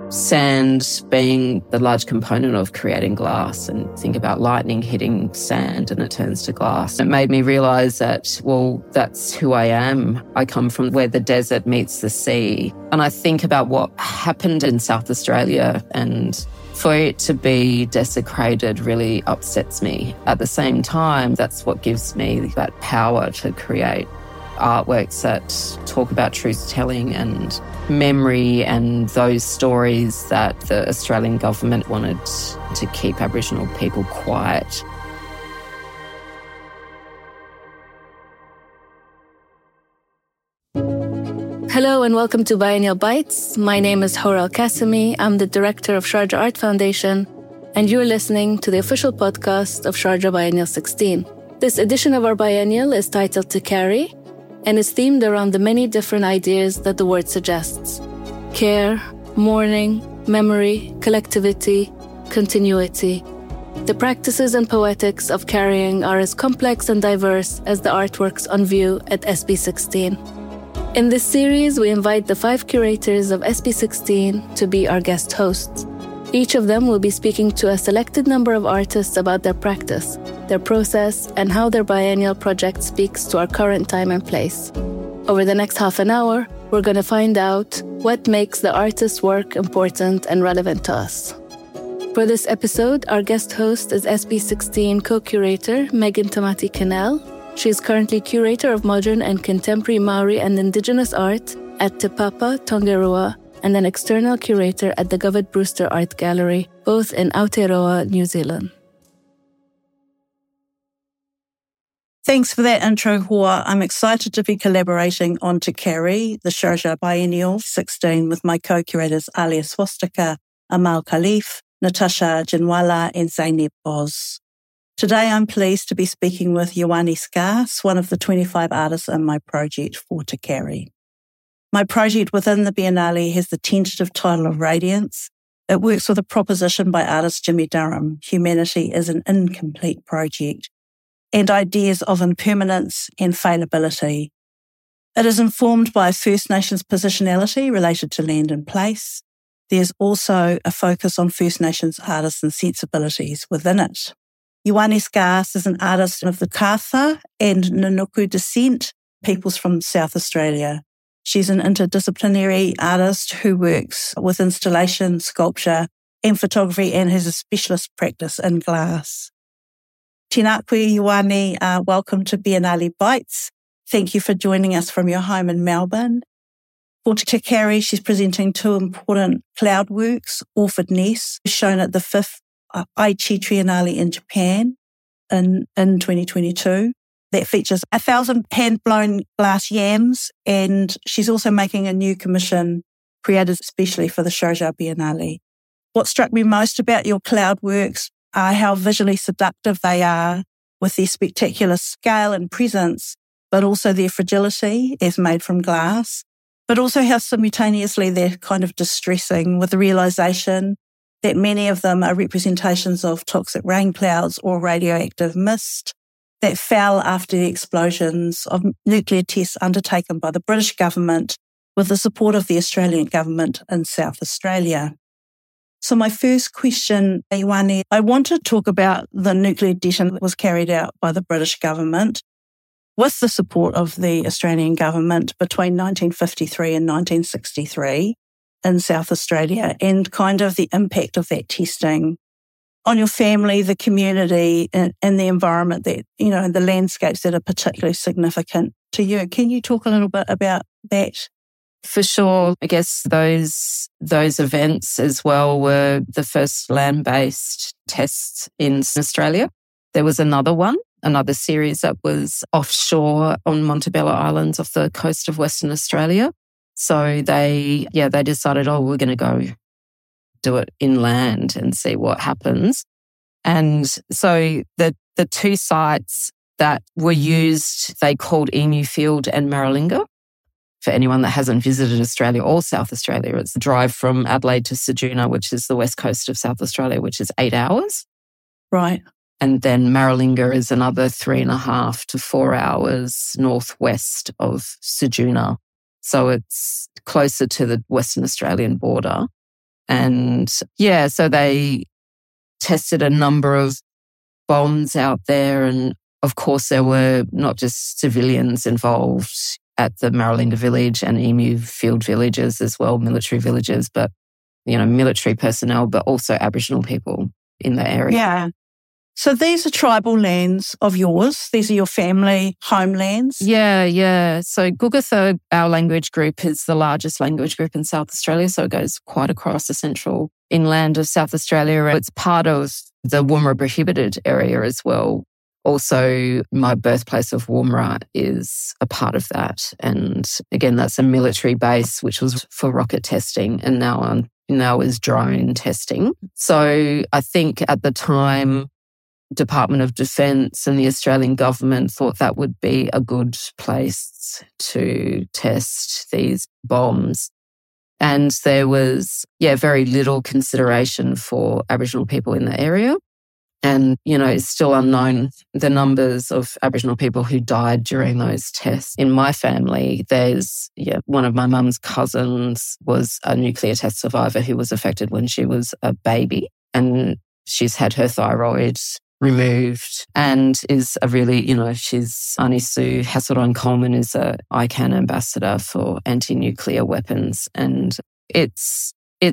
sand being the large component of creating glass, and think about lightning hitting sand and it turns to glass. It made me realise that, well, that's who I am. I come from where the desert meets the sea. And I think about what happened in South Australia, and for it to be desecrated really upsets me. At the same time, that's what gives me that power to create artworks that talk about truth-telling and memory and those stories that the Australian government wanted to keep Aboriginal people quiet. Hello and welcome to Biennial Bites. My name is Hora Al-Qasimi. I'm the director of Sharjah Art Foundation, and you're listening to the official podcast of Sharjah Biennial 16. This edition of our biennial is titled To Carry, and is themed around the many different ideas that the word suggests: care, mourning, memory, collectivity, continuity. The practices and poetics of carrying are as complex and diverse as the artworks on view at SB16. In this series, we invite the 5 curators of SB16 to be our guest hosts. Each of them will be speaking to a selected number of artists about their practice, their process, and how their biennial project speaks to our current time and place. Over the next half an hour, we're going to find out what makes the artist's work important and relevant to us. For this episode, our guest host is SB16 co-curator Megan Tamati Cannell. She is currently curator of modern and contemporary Maori and Indigenous art at Te Papa, Tongaroa, and an external curator at the Govett Brewster Art Gallery, both in Aotearoa, New Zealand. Thanks for that intro, Hoa. I'm excited to be collaborating on To Carry, the Sharjah Biennial 16, with my co-curators Alia Swastika, Amal Khalif, Natasha Janwala, and Zainab Boz. Today, I'm pleased to be speaking with Ioane Scarce, one of the 25 artists in my project for To Carry. My project within the Biennale has the tentative title of Radiance. It works with a proposition by artist Jimmy Durham: humanity is an incomplete project, and ideas of impermanence and fallibility. It is informed by First Nations positionality related to land and place. There's also a focus on First Nations artists and sensibilities within it. Ioane Scarce is an artist of the Kaatha and Ngunnawal descent, peoples from South Australia. She's an interdisciplinary artist who works with installation, sculpture, and photography, and has a specialist practice in glass. Tēnā koe, Ioane. Welcome to Biennale Bites. Thank you for joining us from your home in Melbourne. For To Carry, she's presenting 2 important cloud works: Orford Nest, shown at the 5th Aichi Triennale in Japan in 2022. That features 1,000 hand-blown glass yams, and she's also making a new commission created especially for the Sharjah Biennale. What struck me most about your cloud works are how visually seductive they are, with their spectacular scale and presence, but also their fragility as made from glass, but also how simultaneously they're kind of distressing, with the realisation that many of them are representations of toxic rain clouds or radioactive mist that fell after the explosions of nuclear tests undertaken by the British government with the support of the Australian government in South Australia. So my first question, Ioane, I want to talk about the nuclear detonation that was carried out by the British government with the support of the Australian government between 1953 and 1963 in South Australia, and kind of the impact of that testing on your family, the community, and the environment that, the landscapes that are particularly significant to you. Can you talk a little bit about that? For sure. I guess those events as well were the first land-based tests in Australia. There was another series that was offshore on Montebello Islands off the coast of Western Australia. So they decided, we're going to go do it inland and see what happens. And so the 2 sites that were used, they called Emu Field and Maralinga. For anyone that hasn't visited Australia or South Australia, it's the drive from Adelaide to Ceduna, which is the west coast of South Australia, which is 8 hours. Right. And then Maralinga is another 3.5 to 4 hours northwest of Ceduna. So it's closer to the Western Australian border. And so they tested a number of bombs out there. And of course, there were not just civilians involved at the Maralinga village and Emu Field villages as well, military villages, but, military personnel, but also Aboriginal people in the area. Yeah. So these are tribal lands of yours. These are your family homelands. Yeah. So Gugatha, our language group, is the largest language group in South Australia. So it goes quite across the central inland of South Australia. It's part of the Woomera prohibited area as well. Also, my birthplace of Woomera is a part of that. And again, that's a military base, which was for rocket testing and now is drone testing. So I think at the time, Department of Defence and the Australian government thought that would be a good place to test these bombs. And there was, very little consideration for Aboriginal people in the area. And, it's still unknown the numbers of Aboriginal people who died during those tests. In my family, there's, one of my mum's cousins was a nuclear test survivor who was affected when she was a baby. And she's had her thyroid removed and is a really, she's Anisu Hasselron-Coleman is a ICAN ambassador for anti-nuclear weapons. And it's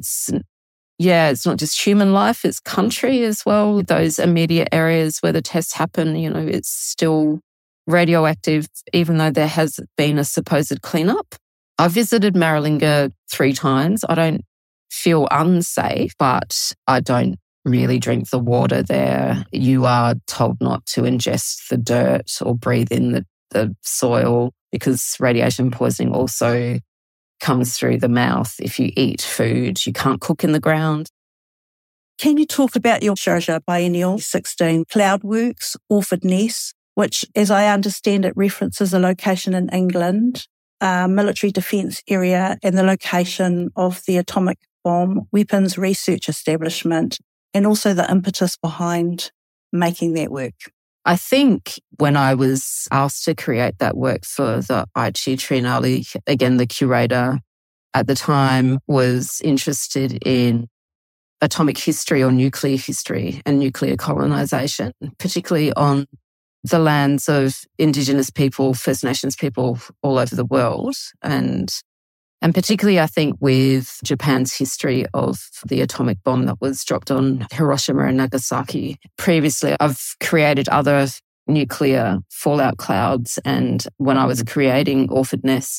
not just human life, it's country as well. Those immediate areas where the tests happen, it's still radioactive, even though there has been a supposed cleanup. I visited Maralinga 3 times. I don't feel unsafe, but I don't really drink the water there. You are told not to ingest the dirt or breathe in the soil because radiation poisoning also comes through the mouth. If you eat food, you can't cook in the ground. Can you talk about your Sharjah Biennial 16 Cloudworks Orford Ness, which, as I understand it, references a location in England, a military defence area, and the location of the atomic bomb weapons research establishment, and also the impetus behind making that work? I think when I was asked to create that work for the Aichi Triennale, again, the curator at the time was interested in atomic history or nuclear history and nuclear colonisation, particularly on the lands of Indigenous people, First Nations people all over the world. And particularly, I think, with Japan's history of the atomic bomb that was dropped on Hiroshima and Nagasaki. Previously, I've created other nuclear fallout clouds. And when I was creating Orford Ness,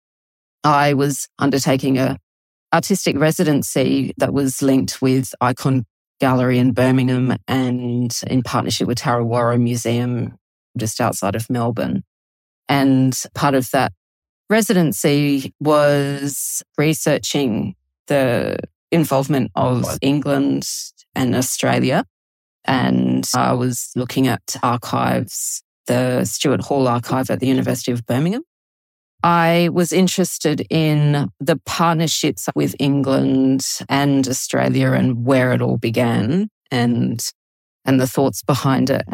I was undertaking a artistic residency that was linked with Icon Gallery in Birmingham and in partnership with Tarrawarra Museum just outside of Melbourne. And part of that residency was researching the involvement of England and Australia. And I was looking at archives, the Stuart Hall archive at the University of Birmingham. I was interested in the partnerships with England and Australia and where it all began and the thoughts behind it.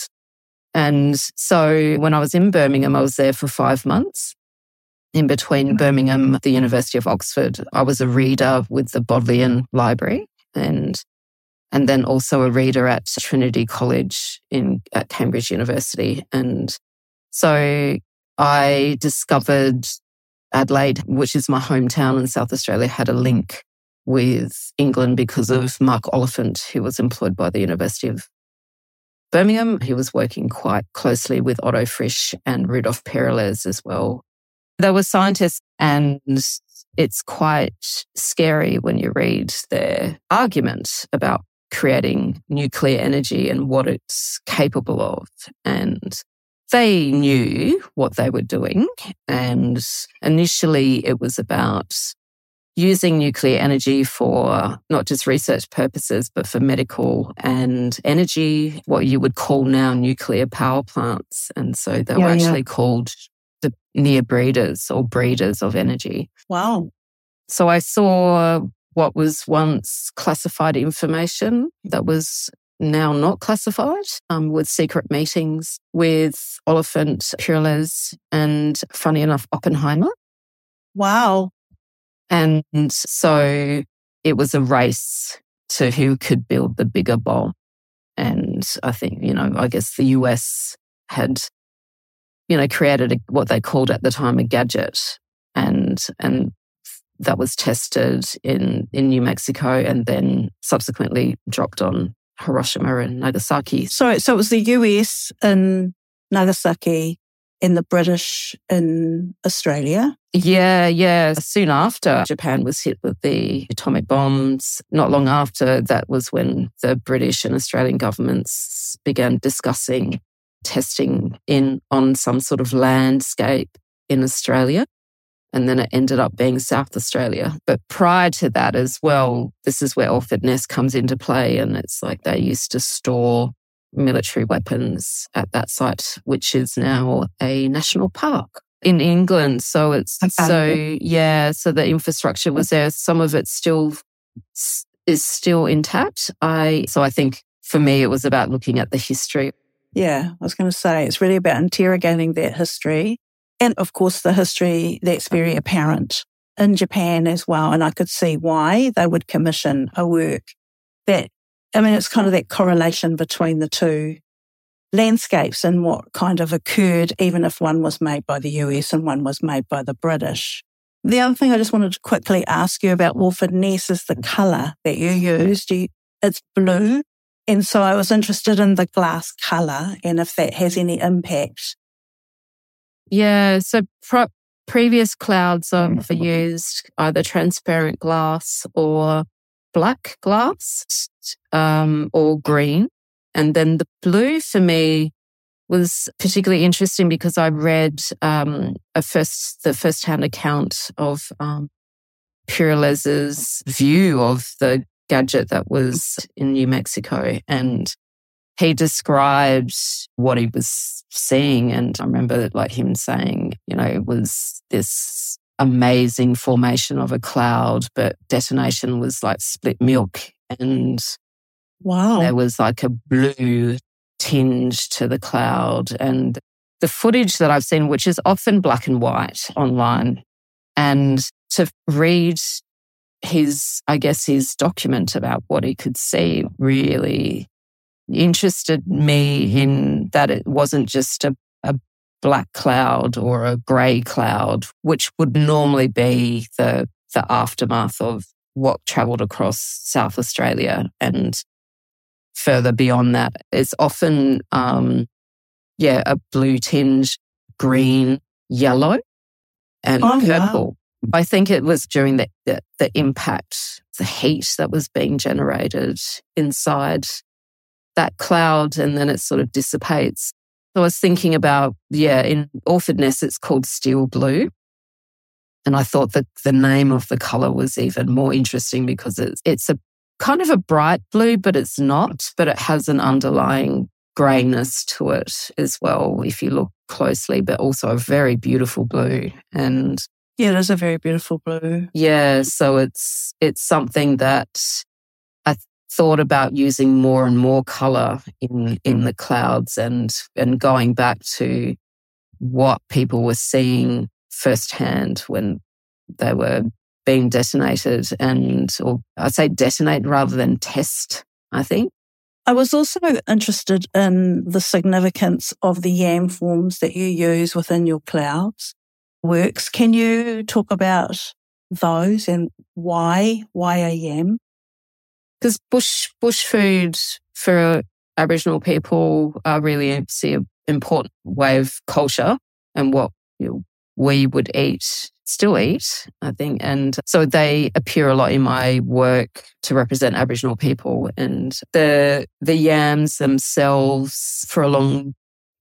And so when I was in Birmingham, I was there for 5 months. In between Birmingham, the University of Oxford, I was a reader with the Bodleian Library and then also a reader at Trinity College at Cambridge University. And so I discovered Adelaide, which is my hometown in South Australia, had a link with England because of Mark Oliphant, who was employed by the University of Birmingham. He was working quite closely with Otto Frisch and Rudolf Perelez as well. They were scientists, and it's quite scary when you read their argument about creating nuclear energy and what it's capable of. And they knew what they were doing. And initially it was about using nuclear energy for not just research purposes, but for medical and energy, what you would call now nuclear power plants. And so they were actually called the near breeders or breeders of energy. Wow. So I saw what was once classified information that was now not classified, with secret meetings with Oliphant, Perelez, and funny enough, Oppenheimer. Wow. And so it was a race to who could build the bigger bomb. And I think, I guess the US had, created what they called at the time a gadget. And that was tested in New Mexico and then subsequently dropped on Hiroshima and Nagasaki. So it was the US in Nagasaki and the British in Australia? Yeah. Soon after Japan was hit with the atomic bombs, not long after, that was when the British and Australian governments began discussing testing on some sort of landscape in Australia. And then it ended up being South Australia. But prior to that as well, this is where Alford Ness comes into play. And it's like they used to store military weapons at that site, which is now a national park in England. So so the infrastructure was there. Some of it is still intact. So I think for me, it was about looking at the history. Yeah, I was going to say, it's really about interrogating that history. And of course, the history that's very apparent in Japan as well. And I could see why they would commission a work it's kind of that correlation between the two landscapes and what kind of occurred, even if one was made by the US and one was made by the British. The other thing I just wanted to quickly ask you about Alford Ness is the colour that you used. It's blue. And so I was interested in the glass colour and if that has any impact. Yeah, so previous clouds have used either transparent glass or black glass or green. And then the blue for me was particularly interesting because I read the first-hand account of Peralez's view of the gadget that was in New Mexico, and he described what he was seeing. And I remember him saying, it was this amazing formation of a cloud, but detonation was like split milk. And wow, there was like a blue tinge to the cloud. And the footage that I've seen, which is often black and white online, and to read his document about what he could see really interested me in that it wasn't just a black cloud or a grey cloud, which would normally be the aftermath of what travelled across South Australia. And further beyond that, it's often, a blue tinge, green, yellow, and purple. Wow. I think it was during the impact, the heat that was being generated inside that cloud, and then it sort of dissipates. So I was thinking about, in Alford Ness, it's called steel blue. And I thought that the name of the colour was even more interesting because it's a kind of a bright blue, but it's not, but it has an underlying greyness to it as well, if you look closely, but also a very beautiful blue. And yeah, it is a very beautiful blue. Yeah, so it's something that I thought about using more and more colour in the clouds and going back to what people were seeing firsthand when they were being detonated, or I'd say detonate rather than test, I think. I was also interested in the significance of the YAM forms that you use within your clouds works. Can you talk about those and why a YAM? Because bush food for Aboriginal people are really an important way of culture and what we would still eat, I think. And so they appear a lot in my work to represent Aboriginal people. And the yams themselves for a long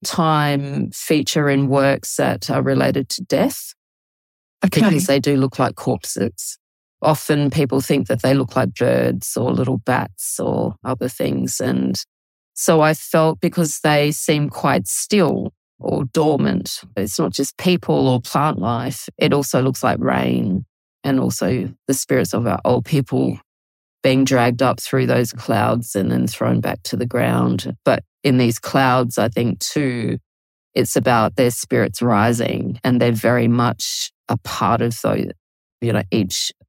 time feature in works that are related to death. Okay. Because they do look like corpses. Often people think that they look like birds or little bats or other things. And so I felt because they seem quite still or dormant, it's not just people or plant life, it also looks like rain and also the spirits of our old people being dragged up through those clouds and then thrown back to the ground. But in these clouds, I think too, it's about their spirits rising, and they're very much a part of those, each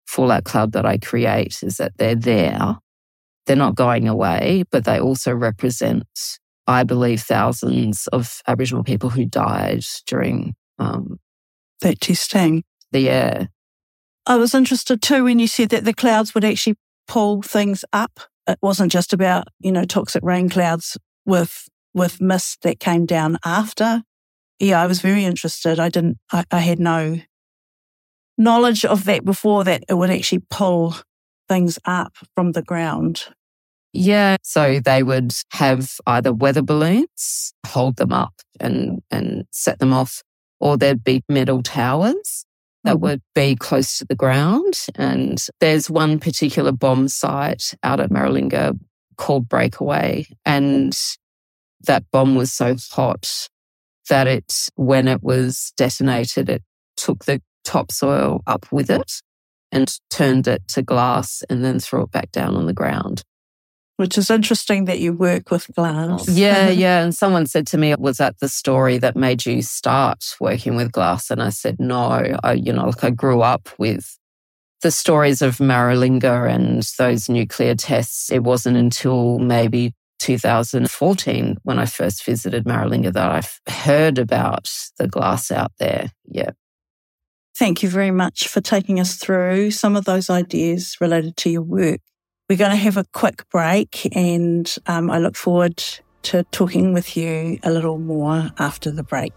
fallout cloud that I create is that they're there. They're not going away, but they also represent, I believe, thousands of Aboriginal people who died during that testing. Yeah. I was interested too when you said that the clouds would actually pull things up. It wasn't just about, toxic rain clouds with mist that came down after. Yeah, I was very interested. I had no knowledge of that before, that it would actually pull things up from the ground. Yeah, so they would have either weather balloons, hold them up and set them off, or there'd be metal towers that would be close to the ground. And there's one particular bomb site out at Maralinga called Breakaway, and that bomb was so hot that when it was detonated, it took the topsoil up with it and turned it to glass and then threw it back down on the ground. Which is interesting that you work with glass. Yeah. And someone said to me, was that the story that made you start working with glass? And I said, no. I grew up with the stories of Maralinga and those nuclear tests. It wasn't until maybe 2014 when I first visited Maralinga that I heard about the glass out there. Yeah. Thank you very much for taking us through some of those ideas related to your work. We're going to have a quick break, and I look forward to talking with you a little more after the break.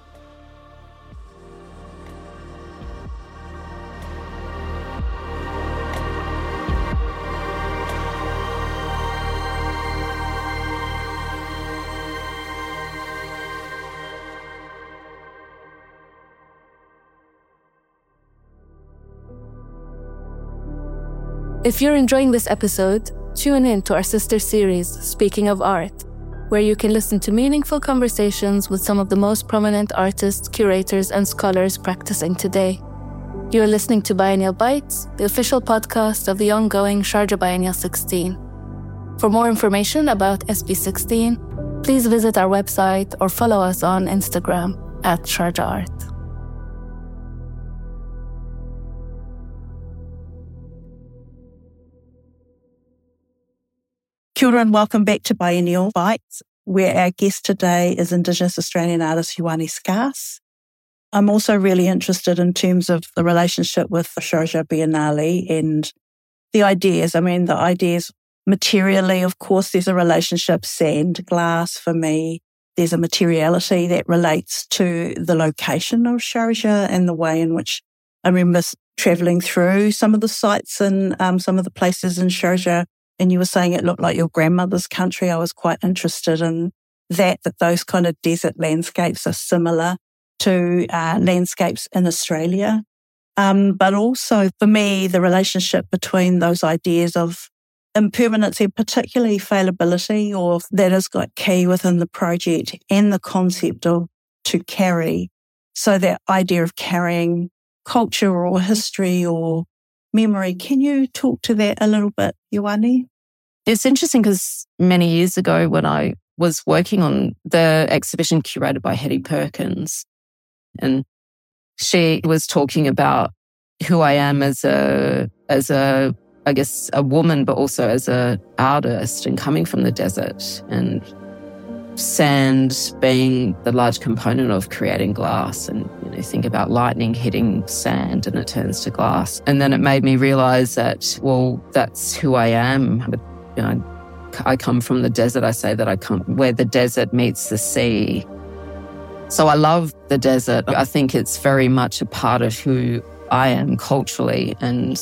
If you're enjoying this episode, tune in to our sister series, Speaking of Art, where you can listen to meaningful conversations with some of the most prominent artists, curators, and scholars practicing today. You're listening to Biennial Bites, the official podcast of the ongoing Sharjah Biennial 16. For more information about SB16, please visit our website or follow us on Instagram @Sharjah Art. Kia ora and welcome back to Biennial Bites, where our guest today is Indigenous Australian artist Ioane Scarce. I'm also really interested in terms of the relationship with the Sharjah Biennale and the ideas. The ideas materially, of course, there's a relationship, sand, glass for me. There's a materiality that relates to the location of Sharjah and the way in which I remember travelling through some of the sites and some of the places in Sharjah. And you were saying it looked like your grandmother's country. I was quite interested in that those kind of desert landscapes are similar to landscapes in Australia. But also for me, the relationship between those ideas of impermanency, particularly fallibility, or that is quite key within the project, and the concept of to carry. So that idea of carrying culture or history or memory. Can you talk to that a little bit, Ioane? It's interesting because many years ago when I was working on the exhibition curated by Hetty Perkins, and she was talking about who I am as a I guess a woman, but also as a artist and coming from the desert, and sand being the large component of creating glass. And think about lightning hitting sand and it turns to glass. And then it made me realize that, well, that's who I am. But, I come from the desert. I say that I come where the desert meets the sea. So I love the desert. I think it's very much a part of who I am culturally, and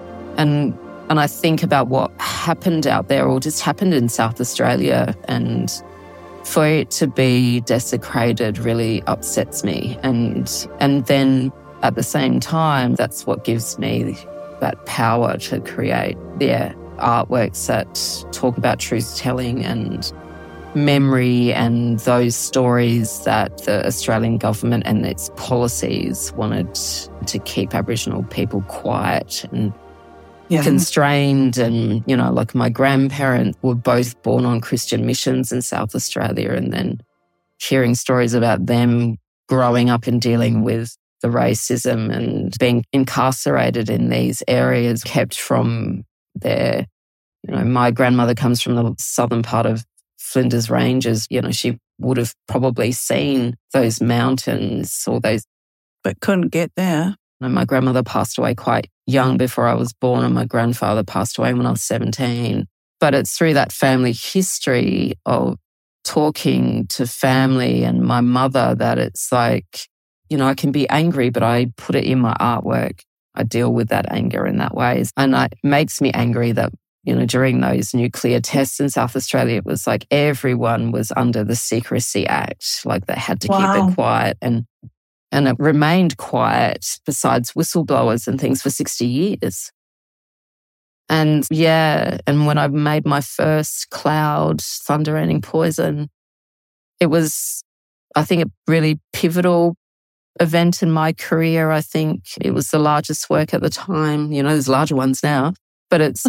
I think about what happened out there, or just happened in South Australia, and for it to be desecrated really upsets me. And then at the same time, that's what gives me that power to create artworks that talk about truth-telling and memory and those stories that the Australian government and its policies wanted to keep Aboriginal people quiet and constrained. And, like my grandparents were both born on Christian missions in South Australia, and then hearing stories about them growing up and dealing with the racism and being incarcerated in these areas, kept from their, my grandmother comes from the southern part of Flinders Ranges. She would have probably seen those mountains or those. But couldn't get there. My grandmother passed away quite young before I was born, and my grandfather passed away when I was 17. But it's through that family history of talking to family and my mother that it's like, I can be angry, but I put it in my artwork. I deal with that anger in that way. And it makes me angry that, during those nuclear tests in South Australia, it was like everyone was under the Secrecy Act. Like they had to keep it quiet. And it remained quiet besides whistleblowers and things for 60 years. And and when I made my first cloud, Thunder Raining Poison, it was, I think, a really pivotal event in my career. I think it was the largest work at the time. There's larger ones now, but it's,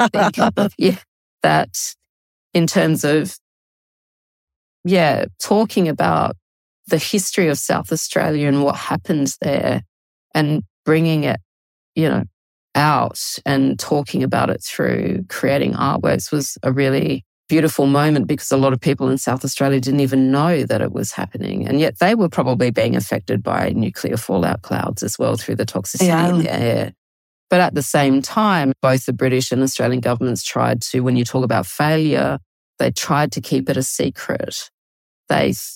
that in terms of, talking about the history of South Australia and what happened there and bringing it, out and talking about it through creating artworks was a really beautiful moment, because a lot of people in South Australia didn't even know that it was happening. And yet they were probably being affected by nuclear fallout clouds as well through the toxicity in the air. But at the same time, both the British and Australian governments tried to, when you talk about failure, they tried to keep it a secret. There's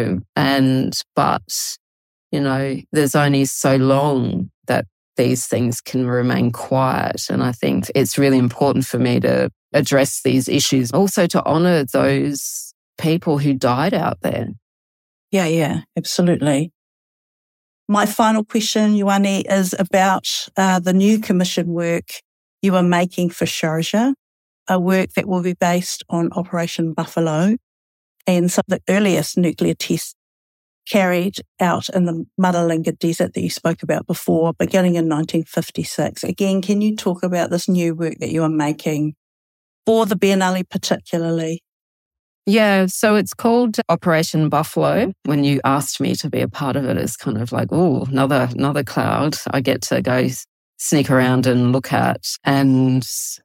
only so long that these things can remain quiet. And I think it's really important for me to address these issues, also to honour those people who died out there. Yeah, absolutely. My final question, Ioane, is about the new commission work you are making for Sharjah, a work that will be based on Operation Buffalo and some of the earliest nuclear tests carried out in the Maralinga Desert that you spoke about before, beginning in 1956. Again, can you talk about this new work that you are making for the Biennale particularly? Yeah, so it's called Operation Buffalo. When you asked me to be a part of it, it's kind of like, another cloud I get to go sneak around and look at. And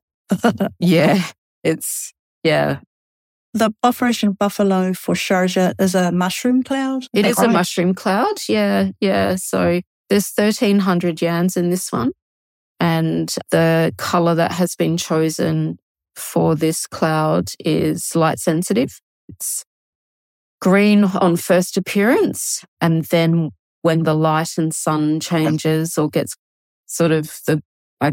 The Operation Buffalo for Sharjah is a mushroom cloud? It is a mushroom cloud, yeah. So there's 1,300 yarns in this one. And the colour that has been chosen for this cloud is light sensitive. It's green on first appearance. And then when the light and sun changes or gets sort of the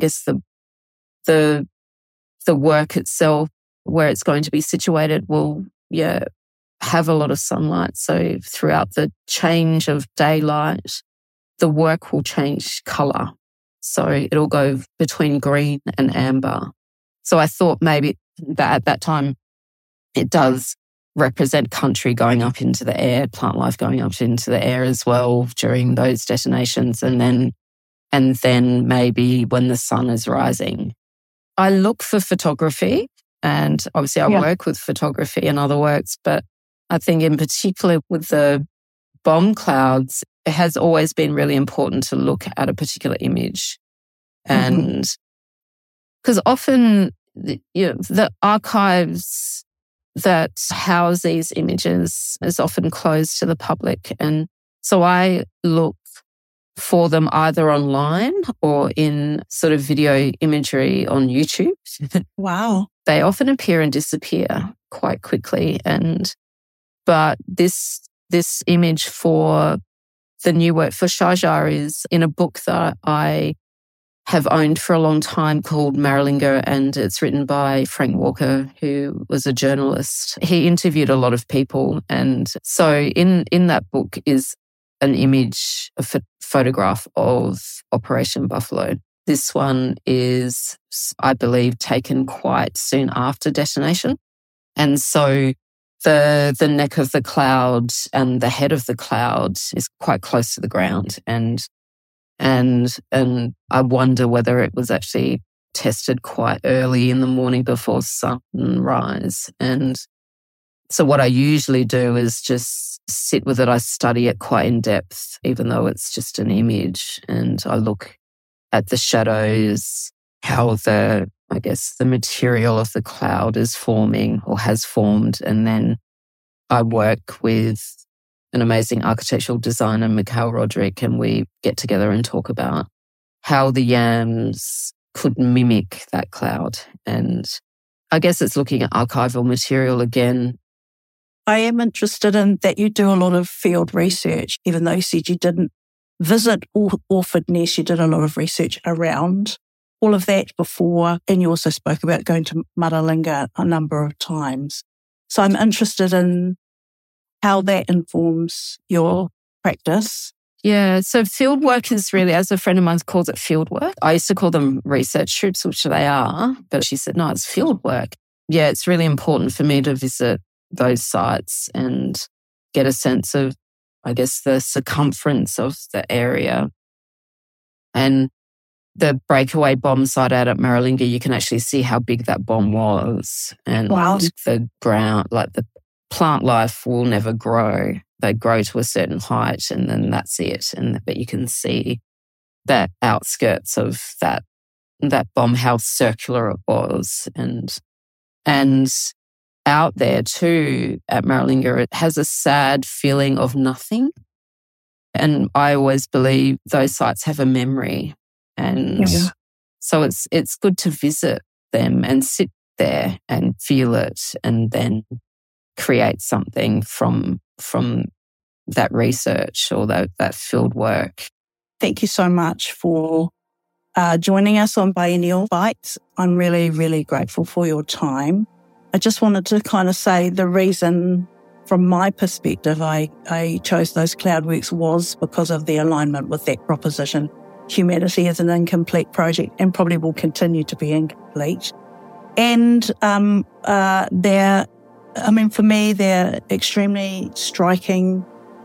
work itself, where it's going to be situated, will have a lot of sunlight. So throughout the change of daylight, the work will change colour. So it'll go between green and amber. So I thought maybe that at that time it does represent country going up into the air, plant life going up into the air as well during those detonations, and then maybe when the sun is rising. I look for photography. And obviously I work with photography and other works, but I think in particular with the bomb clouds, it has always been really important to look at a particular image. And because often, the archives that house these images is often closed to the public. And so I look for them either online or in sort of video imagery on YouTube. Wow. They often appear and disappear quite quickly. But this image for the new work for Sharjah is in a book that I have owned for a long time called Maralinga, and it's written by Frank Walker, who was a journalist. He interviewed a lot of people. And so in that book is an image, a photograph of Operation Buffalo. This one is, I believe, taken quite soon after detonation. And so the neck of the cloud and the head of the cloud is quite close to the ground. And I wonder whether it was actually tested quite early in the morning before sunrise. And So what I usually do is just sit with it. I study it quite in depth, even though it's just an image. And I look at the shadows, how the material of the cloud is forming or has formed. And then I work with an amazing architectural designer, Mikhail Roderick, and we get together and talk about how the yams could mimic that cloud. And I guess it's looking at archival material again. I am interested in that you do a lot of field research, even though you said you didn't visit Orford Ness, you did a lot of research around all of that before, and you also spoke about going to Maralinga a number of times. So I'm interested in how that informs your practice. Yeah, so field work is really, as a friend of mine calls it, field work. I used to call them research trips, which they are, but she said, no, it's field work. Yeah, it's really important for me to visit those sites and get a sense of, I guess, the circumference of the area. And the breakaway bomb site out at Maralinga, you can actually see how big that bomb was. And wow. The ground, like the plant life will never grow. They grow to a certain height and then that's it. But you can see that outskirts of that bomb, how circular it was. And out there too at Maralinga, it has a sad feeling of nothing. And I always believe those sites have a memory. And so it's good to visit them and sit there and feel it and then create something from that research or that field work. Thank you so much for joining us on Biennial Bites. I'm really, really grateful for your time. I just wanted to kind of say the reason from my perspective I chose those cloudworks was because of the alignment with that proposition. Humanity is an incomplete project and probably will continue to be incomplete. And for me, they're extremely striking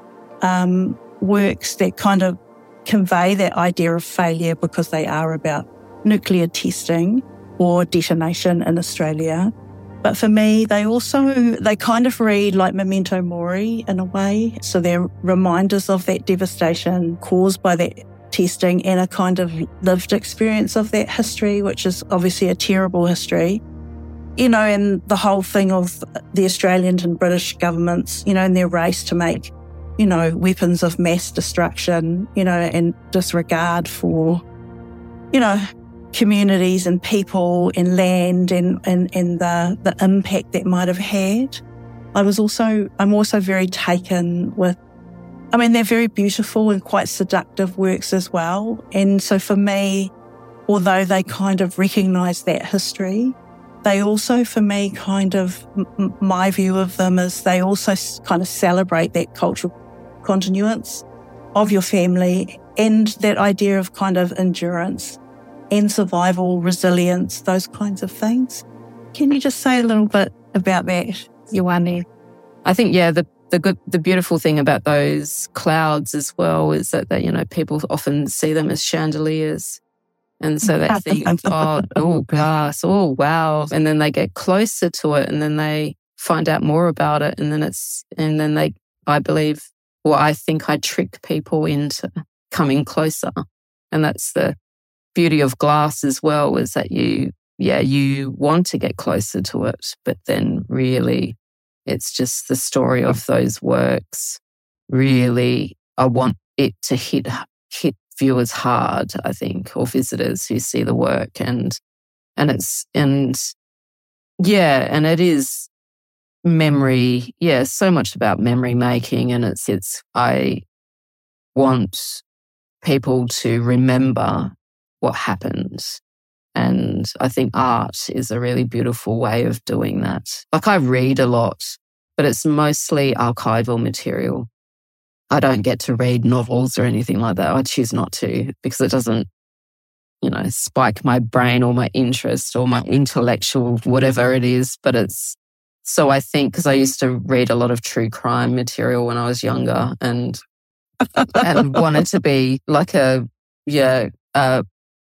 works that kind of convey that idea of failure because they are about nuclear testing or detonation in Australia. But for me, they kind of read like Memento Mori in a way. So they're reminders of that devastation caused by that testing and a kind of lived experience of that history, which is obviously a terrible history. And the whole thing of the Australian and British governments, in their race to make, weapons of mass destruction, and disregard for, communities and people and land and the impact that might have had. I'm also very taken with, they're very beautiful and quite seductive works as well. And so for me, although they kind of recognise that history, they also, for me, kind of, my view of them is they also kind of celebrate that cultural continuance of your family and that idea of kind of endurance and survival, resilience, those kinds of things. Can you just say a little bit about that, Ioane? I think, the beautiful thing about those clouds as well is that people often see them as chandeliers. And so they think, glass, oh, wow. And then they get closer to it and then they find out more about it. And then I think I trick people into coming closer. And that's the beauty of glass as well, is that you want to get closer to it, but then really it's just the story of those works. Really, I want it to hit viewers hard, I think, or visitors who see the work, and it is memory. Yeah, so much about memory making, and I want people to remember what happened, and I think art is a really beautiful way of doing that. Like, I read a lot, but it's mostly archival material. I don't get to read novels or anything like that. I choose not to because it doesn't, spike my brain or my interest or my intellectual, whatever it is. But so I think, because I used to read a lot of true crime material when I was younger and wanted to be like a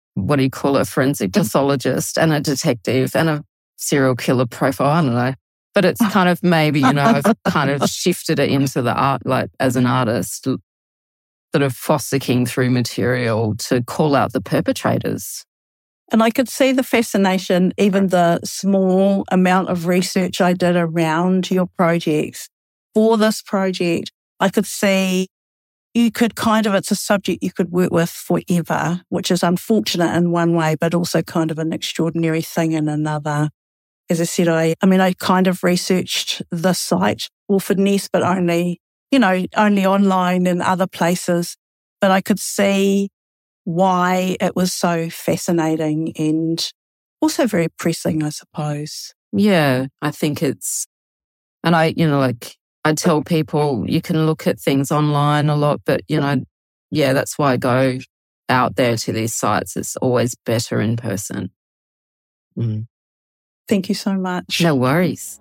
forensic pathologist and a detective and a serial killer profile. I don't know. But it's kind of maybe, I've kind of shifted it into the art, like as an artist, sort of fossicking through material to call out the perpetrators. And I could see the fascination, even the small amount of research I did around your projects. For this project, I could see you could it's a subject you could work with forever, which is unfortunate in one way, but also kind of an extraordinary thing in another. As I said, I kind of researched the site, Orford Nest, but only online and other places. But I could see why it was so fascinating and also very pressing, I suppose. Yeah, I think and I tell people you can look at things online a lot, but, that's why I go out there to these sites. It's always better in person. Mm. Thank you so much. No worries.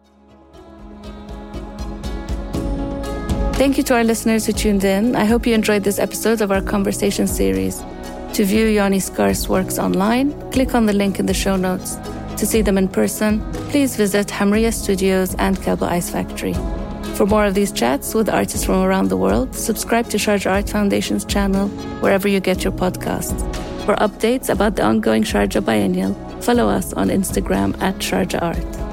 Thank you to our listeners who tuned in. I hope you enjoyed this episode of our conversation series. To view Yoni Scar's works online, click on the link in the show notes. To see them in person, please visit Hamriya Studios and Kelbo Ice Factory. For more of these chats with artists from around the world, subscribe to Sharjah Art Foundation's channel wherever you get your podcasts. For updates about the ongoing Sharjah Biennial, follow us on Instagram @Sharjah Art.